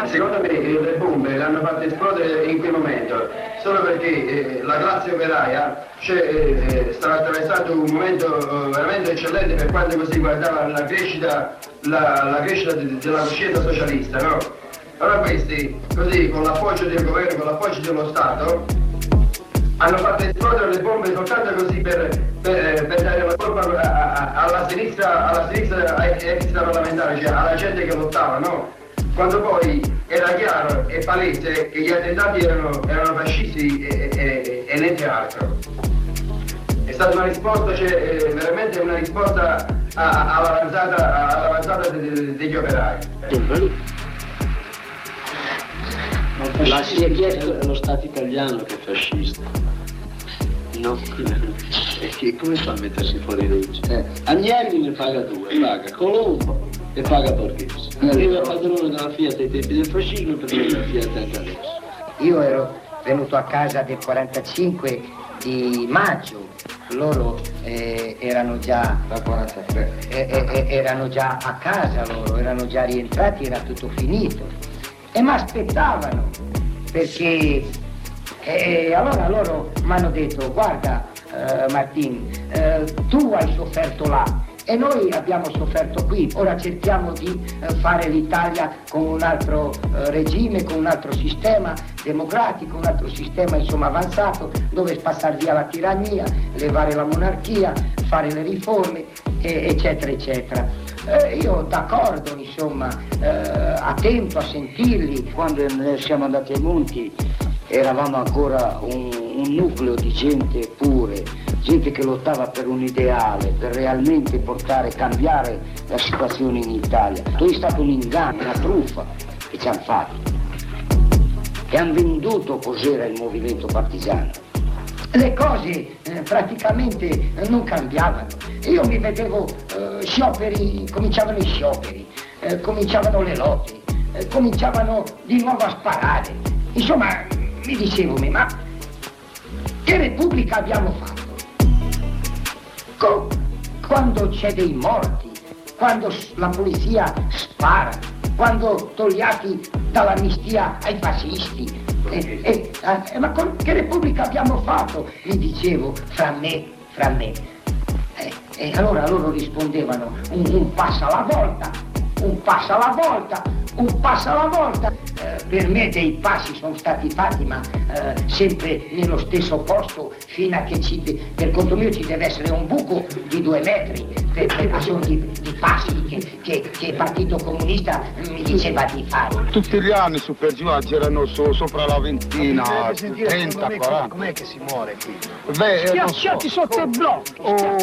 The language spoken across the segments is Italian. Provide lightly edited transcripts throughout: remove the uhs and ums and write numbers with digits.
Secondo me le bombe l'hanno fatte esplodere in quel momento, solo perché la classe operaia stava attraversando un momento veramente eccellente per quanto così riguardava la crescita della coscienza socialista, no? Allora questi, così, con l'appoggio del governo, con l'appoggio dello Stato, hanno fatto esplodere le bombe soltanto così per dare la colpa alla sinistra extraparlamentare, cioè alla gente che lottava, no? Quando poi era chiaro e palese che gli attentati erano fascisti e niente altro. È stata una risposta, veramente una risposta all'avanzata degli operai. Ma si è chiesto è lo Stato italiano che è fascista. No, e come fa a mettersi fuori legge? Agnelli ne paga 2, paga Colombo e paga Borghese. Arriva padrone della Fiat ai tempi del fascismo e padrone della Fiat anche adesso. Io ero venuto a casa del 45 di maggio, loro erano già erano già a casa, loro erano già rientrati, era tutto finito e mi aspettavano perché allora loro mi hanno detto: guarda Martin, tu hai sofferto là e noi abbiamo sofferto qui, ora cerchiamo di fare l'Italia con un altro regime, con un altro sistema democratico, un altro sistema insomma avanzato, dove spazzare via la tirannia, levare la monarchia, fare le riforme, eccetera eccetera. Io d'accordo, insomma, attento a sentirli. Quando siamo andati ai monti eravamo ancora un nucleo di gente pure, gente che lottava per un ideale, per realmente cambiare la situazione in Italia. Poi è stato un inganno, una truffa che ci hanno fatto, che hanno venduto cos'era il movimento partigiano. Le cose praticamente non cambiavano. Io mi vedevo scioperi, cominciavano i scioperi, cominciavano le lotte, cominciavano di nuovo a sparare. Insomma, mi dicevo, ma che repubblica abbiamo fatto? Quando c'è dei morti, quando la polizia spara, quando togliati dall'amnistia ai fascisti. Ma che repubblica abbiamo fatto? Gli dicevo, fra me. E allora loro rispondevano, un passo alla volta, un passo alla volta, un passo alla volta. Per me dei passi sono stati fatti, ma sempre nello stesso posto, fino a che per conto mio ci deve essere un buco di 2 metri per sono di passi che il Partito Comunista mi diceva di fare. Tutti gli anni su per giù c'erano sopra la ventina, 30, 40. Com'è che si muore qui? Beh, schiacciati sotto il blocco,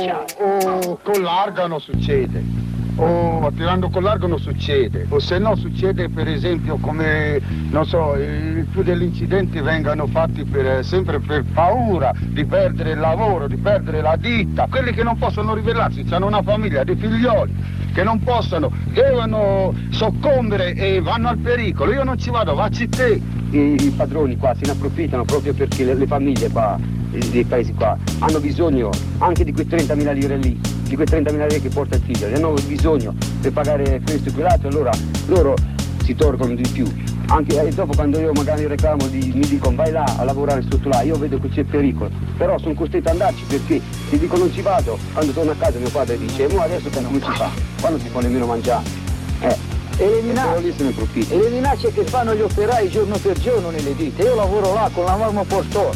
o con l'argano succede. O tirando con largo non succede, o se no succede per esempio come, non so, il più degli incidenti vengano fatti sempre per paura di perdere il lavoro, di perdere la ditta. Quelli che non possono ribellarsi, hanno una famiglia, dei figlioli, che non possono, devono soccombere e vanno al pericolo. Io non ci vado, vacci te. I padroni qua se ne approfittano proprio perché le famiglie qua, dei paesi qua, hanno bisogno anche di quei 30.000 lire lì, di quei 30.000 lire che porta il figlio, hanno bisogno per pagare questo e quell'altro, allora loro si torgono di più. Anche dopo quando io magari reclamo, mi dicono vai là a lavorare sotto là, io vedo che c'è pericolo, però sono costretto ad andarci perché se dico non ci vado, quando torno a casa mio padre dice ma adesso come si fa? Quando si può nemmeno mangiare? E le minacce che fanno gli operai giorno per giorno nelle ditte. Io lavoro là con la Marmo Portor.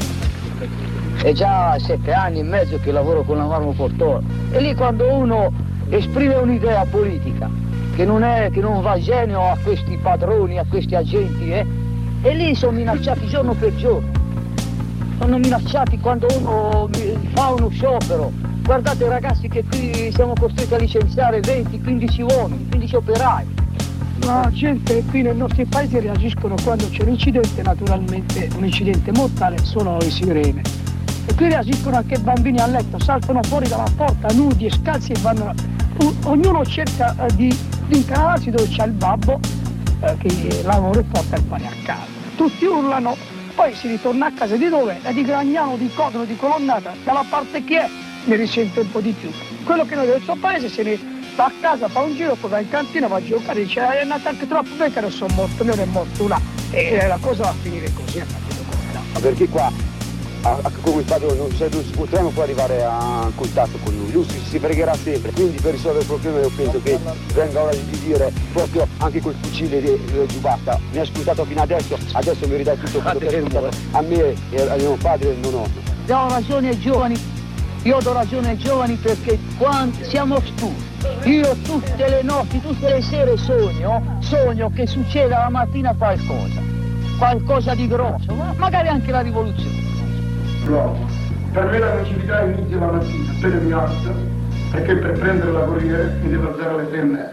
È già 7 anni e mezzo che lavoro con la Marmo Portor. E lì quando uno esprime un'idea politica che non va genio a questi padroni, a questi agenti, e lì sono minacciati giorno per giorno. Sono minacciati quando uno fa uno sciopero. Guardate ragazzi che qui siamo costretti a licenziare 20, 15 uomini, 15 operai. La gente qui nei nostri paesi reagiscono quando c'è un incidente, naturalmente un incidente mortale, sono le sirene. E qui reagiscono anche bambini a letto, saltano fuori dalla porta nudi e scalzi e vanno. Ognuno cerca di incanalarsi dove c'è il babbo che lavora e porta il pane a casa. Tutti urlano, poi si ritorna a casa di dove? Di Gragnano, di Codolo, di Colonnata, dalla parte che è ne risente un po' di più. Quello che noi del suo paese se ne sta a casa, fa un giro, poi va in cantina, va a giocare, dice è andato anche troppo bene che non sono morto, non è morto là. E la cosa va a finire così, Ma perché qua, come il padrone, non si potremo poi arrivare a contatto con lui si pregherà sempre, quindi per risolvere il problema io penso che venga ora di dire proprio anche quel fucile di Giubasta, mi ha sfruttato fino adesso mi ridai tutto quello che ha sfruttato a me e a mio padre e il nonno. Do ragione ai giovani, io do ragione ai giovani perché quando siamo stufi. Io tutte le notti, tutte le sere sogno che succeda la mattina qualcosa di grosso, magari anche la rivoluzione. L'uomo. Per me la nocività inizia la mattina, appena mi alzo, perché per prendere la corriere mi devo alzare alle 3:30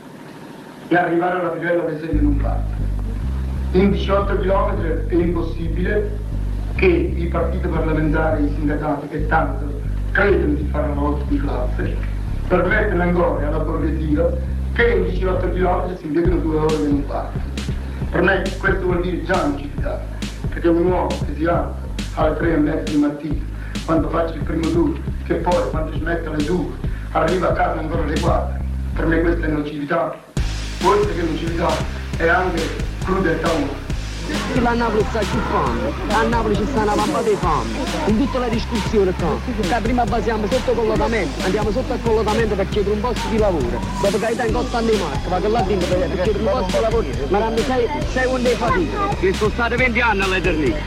e arrivare alla Pirella alle 6 non parte. In 18 km è impossibile che i partiti parlamentari, i sindacati che tanto credono di fare una lotta di classe, permettono ancora alla borghesia che in 18 km si impiegano 2 ore che non parte. Per me questo vuol dire già nocività, perché un uomo che si alza alle 3:30 di mattina, quando faccio il primo turno, che poi quando si mette alle 2, arriva a casa ancora alle 4, per me questa è nocività, oltre che nocività è anche crudeltà umana. A Napoli sta più fame, a Napoli ci sta una vampa di fame, in tutta la discussione qua. Prima basiamo sotto collocamento, andiamo sotto al collocamento per chiedere un posto di lavoro, dopo che tengo 8 anni di marca, ma che là dentro per chiedere un posto di lavoro, ma hanno 6 anni di fatica. Che sono state 20 anni all'Eternità.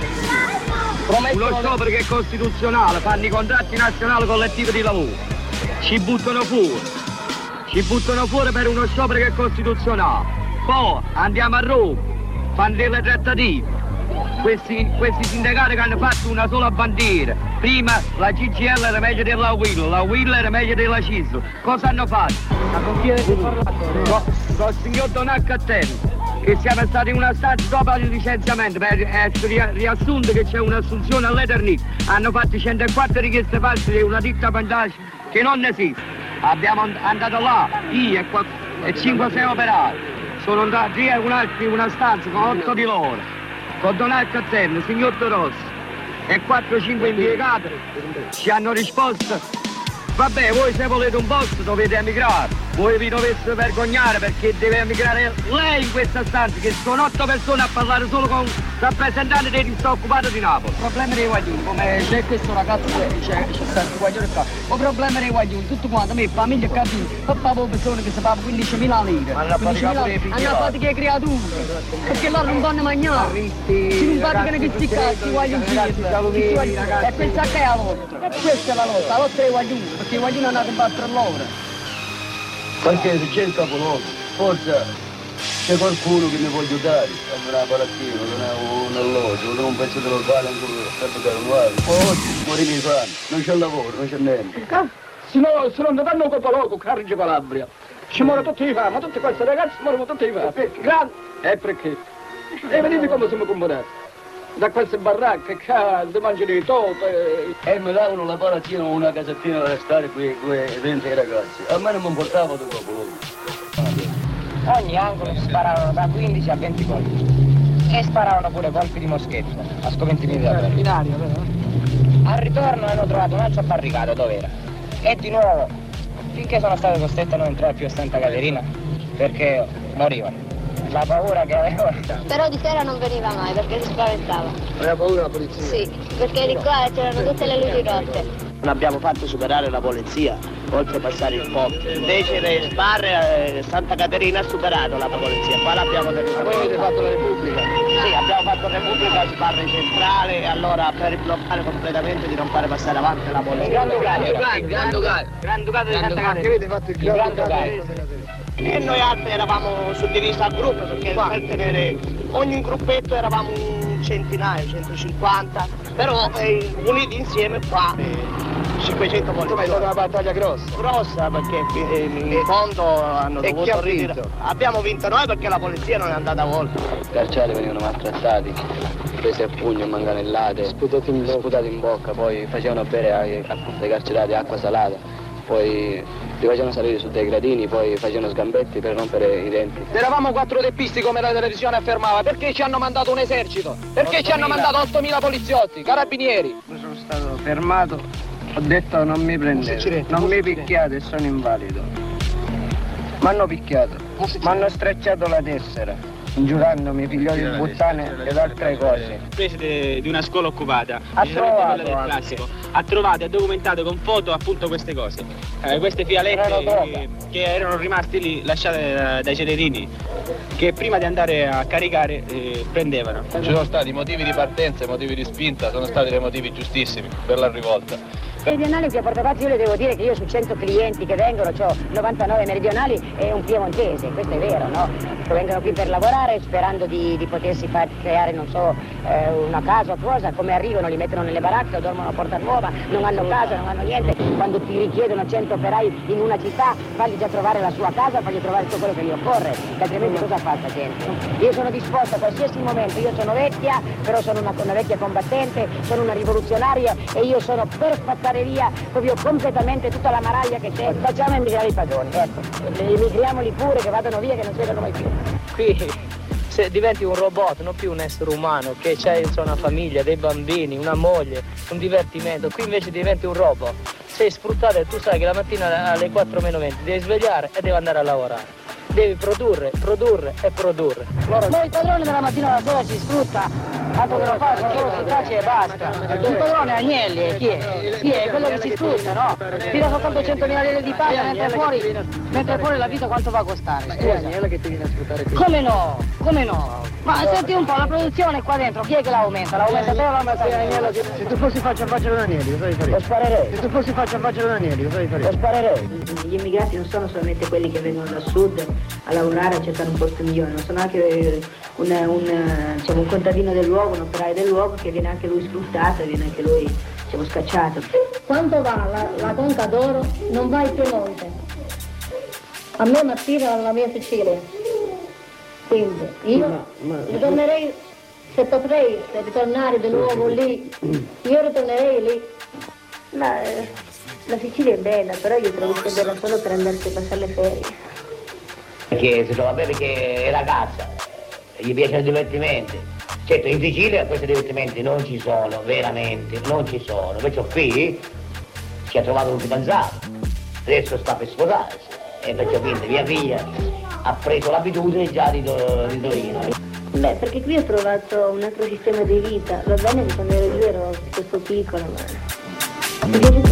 Uno sciopero che è costituzionale, fanno i contratti nazionali collettivi di lavoro, ci buttano fuori per uno sciopero che è costituzionale, poi andiamo a Roma. Fanno delle trattative, questi sindacati che hanno fatto una sola bandiera, prima la CGIL era meglio della UIL, la UIL era meglio della CISL, cosa hanno fatto? Con il signor Donato Cattelli, che siamo stati in una stanza dopo il licenziamento per essere riassunto che c'è un'assunzione all'Eternità, hanno fatto 104 richieste false di una ditta vantaggio che non esiste, abbiamo andato là, io e 5-6 operai. Sono andati in una stanza con 8 di loro, con Donato Cattelli, il signor De Rossi e 4-5 impiegati ci hanno risposto: vabbè, voi se volete un posto dovete emigrare, voi vi doveste vergognare perché deve emigrare lei in questa stanza, che sono 8 persone a parlare solo con rappresentanti dei disoccupati di Napoli. Il problema dei guaglioni, come c'è questo ragazzo che c'è stato guaglione qua, il problema dei guaglioni, tutto quanto, me famiglia e capì, papà persone che si pagano 15.000 lire, hanno fatto che creature, perché loro non vanno a mangiare, si non faticano che si cazzi, i guaglioni e pensa che è la lotta, questa è la lotta dei guaglioni, perché i guaglioni hanno andato a battere loro. Perché se c'è il capoluogo, forse c'è qualcuno che mi può aiutare, è un apparattino, non è un alloggio, non è un pezzo di locale, per giocare un uomo. Oggi morire di fame, non c'è lavoro, non c'è niente. Se non danno un capoluogo, Carige Calabria, ci muore tutti di fame, ma tutti questi ragazzi muoiono tutti di fame. Grande, perché? E vedete come siamo comportati. Da queste baracche, calde, mangiano di tope. E mi davano la paratina una casettina per stare qui, 20 ragazzi. A me non mi importava di capoluogo. Ogni angolo sparavano da 15 a 20 colpi. E sparavano pure colpi di moschetto, a scoventi militari. In aria, vero? Al ritorno hanno trovato un'altra barricata, dove era? E di nuovo, finché sono state costrette a non entrare più a Santa Caterina, perché morivano. La paura che avevano. Però di sera non veniva mai perché si spaventava. Aveva paura la polizia? Sì, perché di qua c'erano tutte le luci rotte. Non abbiamo fatto superare la polizia, oltre a passare il ponte. Invece le sbarre, Santa Caterina ha superato la polizia, qua l'abbiamo tenuta. Voi avete fatto la Repubblica? Sì, abbiamo fatto Repubblica, sbarre centrale, allora per bloccare completamente di non fare passare avanti la polizia. Granducato di Santa Caterina. Che avete fatto il Granducato? E noi altri eravamo suddivisi a gruppo, perché per tenere ogni gruppetto eravamo un centinaio, 150, però uniti insieme qua 500 poliziotti. È stata una battaglia grossa? Grossa, perché in fondo hanno dovuto ritirare. Abbiamo vinto noi perché la polizia non è andata oltre. I carcerati venivano maltrattati, presi a pugno, manganellate, sputati in bocca, poi facevano bere ai carcerati acqua salata, poi li facevano salire su dei gradini, poi facevano sgambetti per rompere i denti. Eravamo 4 teppisti come la televisione affermava, perché ci hanno mandato un esercito? Perché ci hanno mandato 8.000 poliziotti, carabinieri? Io sono stato fermato, ho detto non mi prendete, non mi picchiate, sono invalido. Mi hanno picchiato, mi hanno strecciato la tessera, ingiurandomi figlioli di puttane ed altre cose. Preside di una scuola occupata, Ha trovato del classico, ha trovato e documentato con foto appunto queste cose, queste fialette che erano rimaste lì lasciate dai celerini, che prima di andare a caricare prendevano. Ci sono stati motivi di partenza e motivi di spinta, sono stati dei motivi giustissimi per la rivolta. Meridionali qui a Portopazzo, io le devo dire che io su 100 clienti che vengono ho 99 meridionali e un piemontese, questo è vero, no? Vengono qui per lavorare sperando di potersi far creare, non so, una casa o cosa, come arrivano li mettono nelle baracche o dormono a Porta Nuova, non hanno casa, non hanno niente. Quando ti richiedono 100 operai in una città, fagli già trovare la sua casa, fagli trovare tutto quello che gli occorre, che altrimenti cosa fa sta gente? Io sono disposta a qualsiasi momento, io sono vecchia, però sono una vecchia combattente, sono una rivoluzionaria e io sono per spazzare via proprio completamente tutta la maraglia che c'è. Facciamo emigrare i padroni, ecco, emigriamoli pure, che vadano via, che non si vedano mai più. Qui se diventi un robot, non più un essere umano, che c'hai una famiglia, dei bambini, una moglie, un divertimento, qui invece diventi un robot. Sei sfruttato e tu sai che la mattina alle 4:20 devi svegliare e devi andare a lavorare. Devi produrre e produrre. Ma il padrone della mattina alla sera si sfrutta, altro che lo fa, solo si tace e basta. Il padrone Agnelli, chi è? Chi è? Quello che si sfrutta, no? Tira soltanto 100.000 lire di paga, mentre fuori la vita quanto va a costare? Scusa. Agnelli che ti viene a sfruttare qui. Come no? Come no? Ma senti un po', la produzione qua dentro, chi è che l'aumenta? L'aumenta te o l'aumenta Agnelli? Se tu fossi faccia con Agnelli, cosa faresti? Lo sparerei. Se tu fossi faccia con Agnelli, cosa faresti? Lo sparerei. Gli immigrati non sono solamente quelli che vengono dal sud a lavorare, a cercare un posto migliore, ma sono anche un contadino del luogo, un operaio del luogo che viene anche lui sfruttato, viene anche lui scacciato. Quando va la conca d'oro non va in Piemonte, a me mattina alla mia Sicilia. Quindi io ritornerei, se potrei ritornare di nuovo lì, io ritornerei lì. Ma la Sicilia è bella, però io trovo che è bella solo per andarsi a passare le ferie. Perché si trova bene perché è ragazza, gli piace il divertimento. Certo, in Sicilia questi divertimenti non ci sono, veramente, non ci sono. Invece qui si è trovato un fidanzato, adesso sta per sposarsi e perciò quindi via via ha preso l'abitudine già di Torino. Beh, perché qui ho trovato un altro sistema di vita, va bene che quando ero giù ero piuttosto piccola, ma mi piace